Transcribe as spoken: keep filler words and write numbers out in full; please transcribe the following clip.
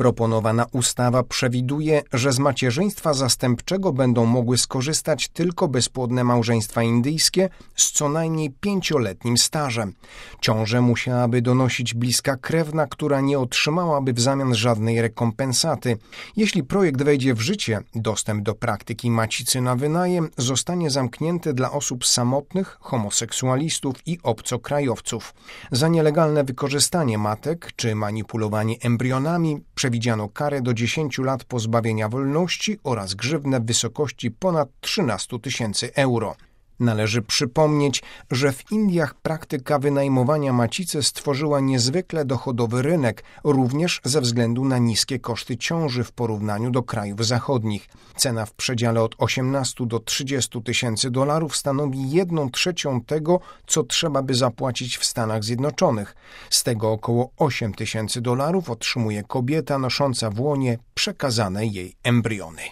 Proponowana ustawa przewiduje, że z macierzyństwa zastępczego będą mogły skorzystać tylko bezpłodne małżeństwa indyjskie z co najmniej pięcioletnim stażem. Ciążę musiałaby donosić bliska krewna, która nie otrzymałaby w zamian żadnej rekompensaty. Jeśli projekt wejdzie w życie, dostęp do praktyki macicy na wynajem zostanie zamknięty dla osób samotnych, homoseksualistów i obcokrajowców. Za nielegalne wykorzystanie matek czy manipulowanie embrionami przewidziano karę do dziesięciu lat pozbawienia wolności oraz grzywnę w wysokości ponad trzynaście tysięcy euro. Należy przypomnieć, że w Indiach praktyka wynajmowania macicy stworzyła niezwykle dochodowy rynek, również ze względu na niskie koszty ciąży w porównaniu do krajów zachodnich. Cena w przedziale od osiemnastu do trzydziestu tysięcy dolarów stanowi jedną trzecią tego, co trzeba by zapłacić w Stanach Zjednoczonych. Z tego około osiem tysięcy dolarów otrzymuje kobieta nosząca w łonie przekazane jej embriony.